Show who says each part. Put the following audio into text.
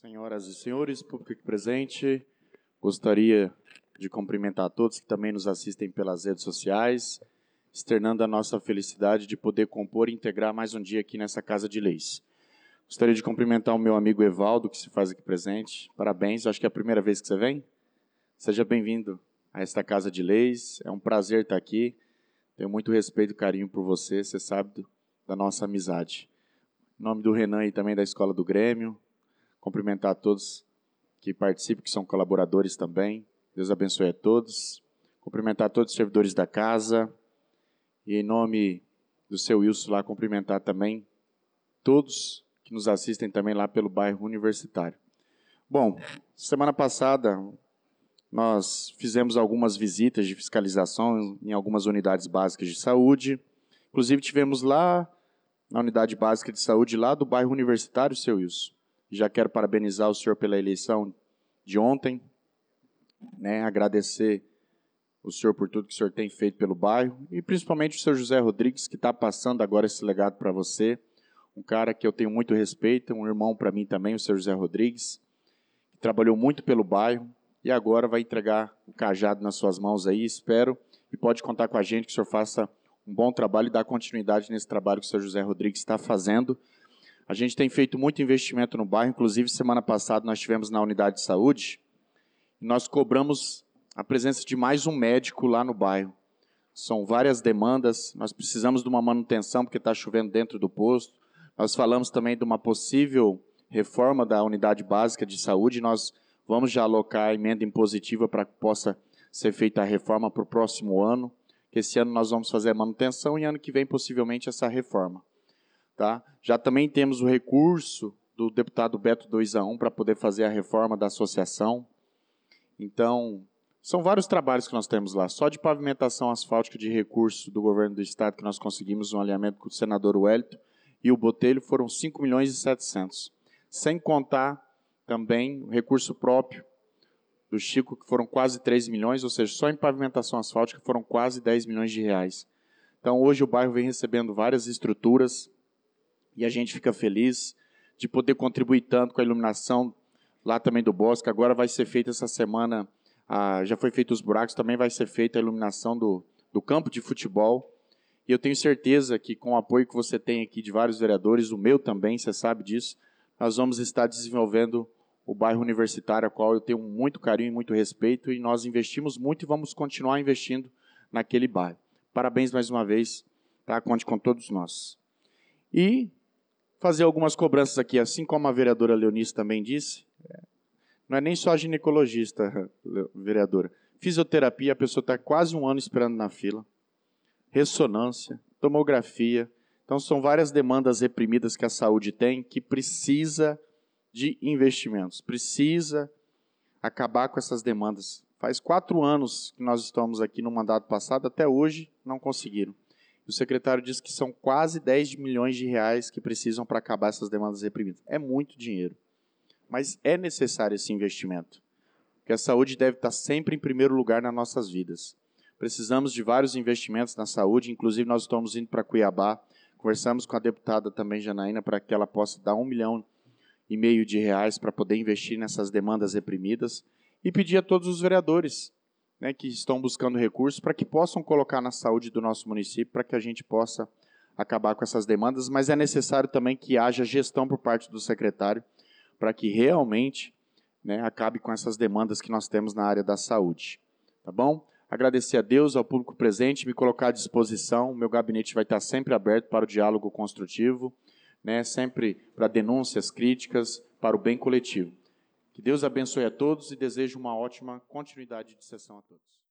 Speaker 1: Senhoras e senhores, público aqui presente, gostaria de cumprimentar a todos que também nos assistem pelas redes sociais, externando a nossa felicidade de poder compor e integrar mais um dia aqui nessa Casa de Leis. Gostaria de cumprimentar o meu amigo Evaldo, que se faz aqui presente. Parabéns, acho que é a primeira vez que você vem. Seja bem-vindo a esta Casa de Leis, é um prazer estar aqui. Tenho muito respeito e carinho por você, você sabe da nossa amizade. Em nome do Renan e também da Escola do Grêmio, cumprimentar a todos que participam, que são colaboradores também. Deus abençoe a todos. Cumprimentar todos os servidores da casa. E em nome do seu Wilson lá, cumprimentar também todos que nos assistem também lá pelo bairro Universitário. Bom, semana passada nós fizemos algumas visitas de fiscalização em algumas unidades básicas de saúde. Inclusive tivemos lá na unidade básica de saúde lá do bairro Universitário, seu Wilson. Já quero parabenizar o senhor pela eleição de ontem, agradecer o senhor por tudo que o senhor tem feito pelo bairro e principalmente o senhor José Rodrigues, que está passando agora esse legado para você, um cara que eu tenho muito respeito, um irmão para mim também, o senhor José Rodrigues, que trabalhou muito pelo bairro e agora vai entregar o cajado nas suas mãos aí, espero, e pode contar com a gente que o senhor faça um bom trabalho e dá continuidade nesse trabalho que o senhor José Rodrigues está fazendo. A gente tem feito muito investimento no bairro, inclusive semana passada nós estivemos na unidade de saúde e nós cobramos a presença de mais um médico lá no bairro. São várias demandas, nós precisamos de uma manutenção porque está chovendo dentro do posto. Nós falamos também de uma possível reforma da unidade básica de saúde, nós vamos já alocar a emenda impositiva para que possa ser feita a reforma para o próximo ano, que esse ano nós vamos fazer a manutenção e ano que vem possivelmente essa reforma. Tá? Já também temos o recurso do deputado Beto 2A1 para poder fazer a reforma da associação. Então, são vários trabalhos que nós temos lá. Só de pavimentação asfáltica de recurso do governo do estado que nós conseguimos um alinhamento com o senador Wellington e o Botelho foram 5 milhões e 700. Sem contar também o recurso próprio do Chico, que foram quase 3 milhões, ou seja, só em pavimentação asfáltica foram quase 10 milhões de reais. Então, hoje o bairro vem recebendo várias estruturas e a gente fica feliz de poder contribuir tanto com a iluminação lá também do Bosque. Agora vai ser feita essa semana, já foi feito os buracos, também vai ser feita a iluminação do campo de futebol. E eu tenho certeza que com o apoio que você tem aqui de vários vereadores, o meu também, você sabe disso, nós vamos estar desenvolvendo o bairro Universitário, ao qual eu tenho muito carinho e muito respeito, e nós investimos muito e vamos continuar investindo naquele bairro. Parabéns mais uma vez, tá? Conte com todos nós. E fazer algumas cobranças aqui, assim como a vereadora Leonice também disse, não é nem só ginecologista, vereadora. Fisioterapia, a pessoa está quase um ano esperando na fila. Ressonância, tomografia. Então, são várias demandas reprimidas que a saúde tem que precisa de investimentos, precisa acabar com essas demandas. Faz 4 anos que nós estamos aqui no mandato passado, até hoje não conseguiram. O secretário disse que são quase 10 milhões de reais que precisam para acabar essas demandas reprimidas. É muito dinheiro, mas é necessário esse investimento, porque a saúde deve estar sempre em primeiro lugar nas nossas vidas. Precisamos de vários investimentos na saúde, inclusive nós estamos indo para Cuiabá, conversamos com a deputada também, Janaína, para que ela possa dar 1,5 milhão de reais para poder investir nessas demandas reprimidas e pedir a todos os vereadores que estão buscando recursos para que possam colocar na saúde do nosso município, para que a gente possa acabar com essas demandas, mas é necessário também que haja gestão por parte do secretário, para que realmente acabe com essas demandas que nós temos na área da saúde. Tá bom? Agradecer a Deus, ao público presente, me colocar à disposição, o meu gabinete vai estar sempre aberto para o diálogo construtivo, sempre para denúncias, críticas, para o bem coletivo. Que Deus abençoe a todos e desejo uma ótima continuidade de sessão a todos.